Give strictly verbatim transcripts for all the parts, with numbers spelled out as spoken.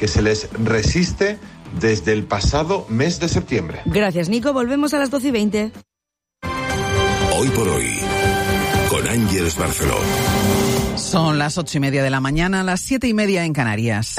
que se les resiste desde el pasado mes de septiembre. Gracias, Nico. Volvemos a las doce y veinte. Hoy por hoy, con Ángeles Barceló. Son las ocho y media de la mañana, las siete y media en Canarias.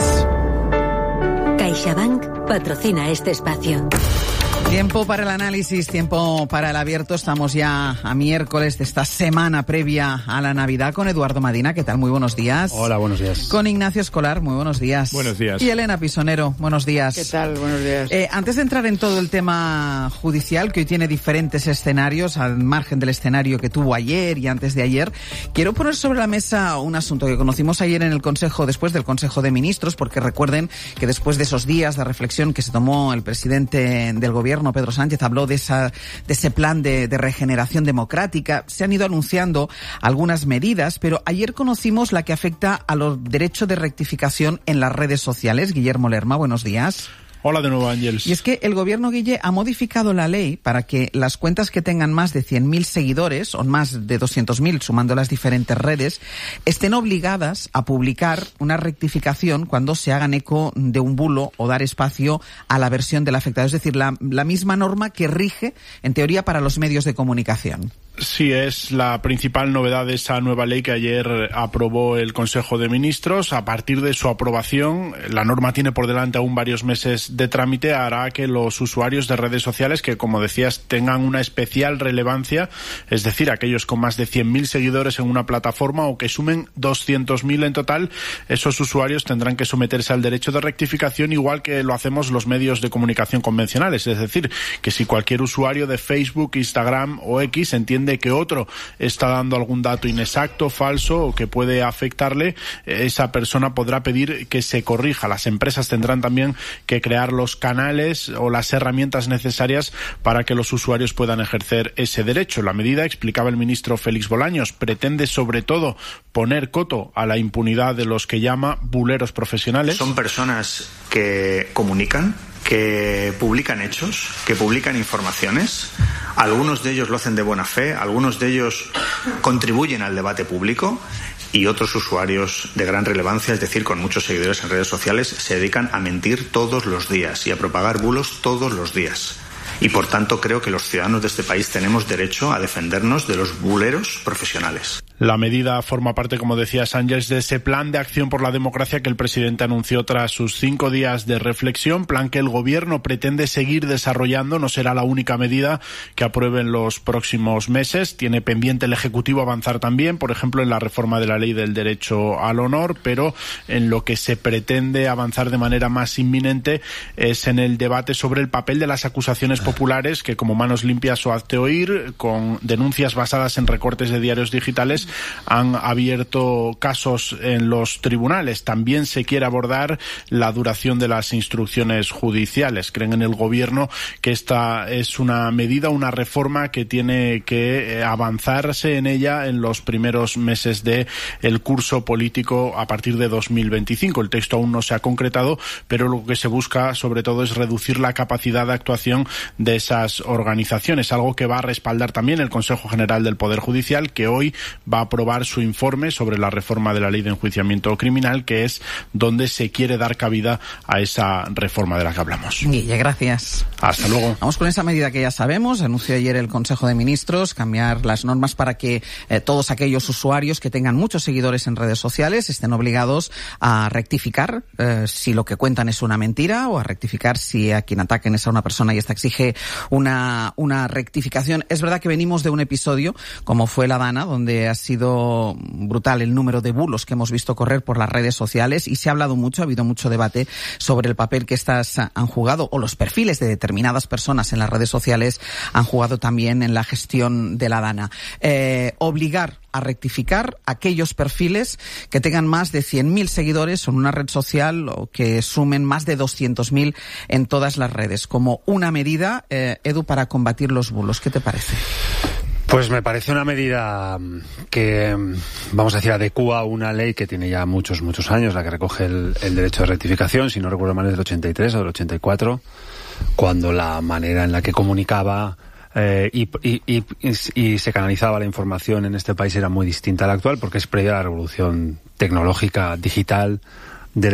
CaixaBank patrocina este espacio. Tiempo para el análisis, tiempo para el abierto. Estamos ya a miércoles de esta semana previa a la Navidad con Eduardo Madina. ¿Qué tal? Muy buenos días. Hola, buenos días. Con Ignacio Escolar. Muy buenos días. Buenos días. Y Elena Pisonero. Buenos días. ¿Qué tal? Buenos días. Eh, antes de entrar en todo el tema judicial, que hoy tiene diferentes escenarios, al margen del escenario que tuvo ayer y antes de ayer, quiero poner sobre la mesa un asunto que conocimos ayer en el Consejo, después del Consejo de Ministros, porque recuerden que después de esos días de reflexión que se tomó el presidente del Gobierno, Pedro Sánchez, habló de esa de ese plan de, de regeneración democrática. Se han ido anunciando algunas medidas, pero ayer conocimos la que afecta a los derechos de rectificación en las redes sociales. Guillermo Lerma, buenos días. Hola de nuevo, Ángeles. Y es que el gobierno, Guille, ha modificado la ley para que las cuentas que tengan más de cien mil seguidores, o más de doscientos mil, sumando las diferentes redes, estén obligadas a publicar una rectificación cuando se hagan eco de un bulo o dar espacio a la versión del afectado. Es decir, la, la misma norma que rige, en teoría, para los medios de comunicación. Sí, es la principal novedad de esa nueva ley que ayer aprobó el Consejo de Ministros. A partir de su aprobación, la norma tiene por delante aún varios meses de trámite, hará que los usuarios de redes sociales que, como decías, tengan una especial relevancia, es decir, aquellos con más de cien mil seguidores en una plataforma o que sumen doscientos mil en total, esos usuarios tendrán que someterse al derecho de rectificación, igual que lo hacemos los medios de comunicación convencionales. Es decir, que si cualquier usuario de Facebook, Instagram o X entiende que otro está dando algún dato inexacto, falso o que puede afectarle, esa persona podrá pedir que se corrija. Las empresas tendrán también que crear los canales o las herramientas necesarias para que los usuarios puedan ejercer ese derecho. La medida, explicaba el ministro Félix Bolaños, pretende sobre todo poner coto a la impunidad de los que llama buleros profesionales. Son personas que comunican, que publican hechos, que publican informaciones. Algunos de ellos lo hacen de buena fe, algunos de ellos contribuyen al debate público y otros usuarios de gran relevancia, es decir, con muchos seguidores en redes sociales, se dedican a mentir todos los días y a propagar bulos todos los días. Y por tanto creo que los ciudadanos de este país tenemos derecho a defendernos de los buleros profesionales. La medida forma parte, como decía Sánchez, de ese plan de acción por la democracia que el presidente anunció tras sus cinco días de reflexión, plan que el gobierno pretende seguir desarrollando. No será la única medida que apruebe en los próximos meses. Tiene pendiente el Ejecutivo avanzar también, por ejemplo, en la reforma de la ley del derecho al honor, pero en lo que se pretende avanzar de manera más inminente es en el debate sobre el papel de las acusaciones populares que, como Manos Limpias o Hazte Oír, con denuncias basadas en recortes de diarios digitales, han abierto casos en los tribunales. También se quiere abordar la duración de las instrucciones judiciales. Creen en el gobierno que esta es una medida, una reforma que tiene que avanzarse en ella en los primeros meses de el curso político a partir de dos mil veinticinco. El texto aún no se ha concretado, pero lo que se busca sobre todo es reducir la capacidad de actuación de esas organizaciones, algo que va a respaldar también el Consejo General del Poder Judicial, que hoy va a aprobar su informe sobre la reforma de la ley de enjuiciamiento criminal, que es donde se quiere dar cabida a esa reforma de la que hablamos. Guille, gracias. Hasta luego. Vamos con esa medida que ya sabemos. Anunció ayer el Consejo de Ministros cambiar las normas para que eh, todos aquellos usuarios que tengan muchos seguidores en redes sociales estén obligados a rectificar eh, si lo que cuentan es una mentira, o a rectificar si a quien ataquen es a una persona y esta exige una, una rectificación. Es verdad que venimos de un episodio como fue la Dana, donde ha sido brutal el número de bulos que hemos visto correr por las redes sociales y se ha hablado mucho, ha habido mucho debate sobre el papel que estas han jugado, o los perfiles de determinadas personas en las redes sociales han jugado también en la gestión de la Dana. Eh, obligar a rectificar aquellos perfiles que tengan más de cien mil seguidores en una red social o que sumen más de doscientos mil en todas las redes, como una medida, eh, Edu, para combatir los bulos. ¿Qué te parece? Pues me parece una medida que, vamos a decir, adecúa a una ley que tiene ya muchos, muchos años, la que recoge el, el derecho de rectificación, si no recuerdo mal es del ochenta y tres o del ochenta y cuatro, cuando la manera en la que comunicaba eh, y, y, y, y se canalizaba la información en este país era muy distinta a la actual, porque es previa a la revolución tecnológica digital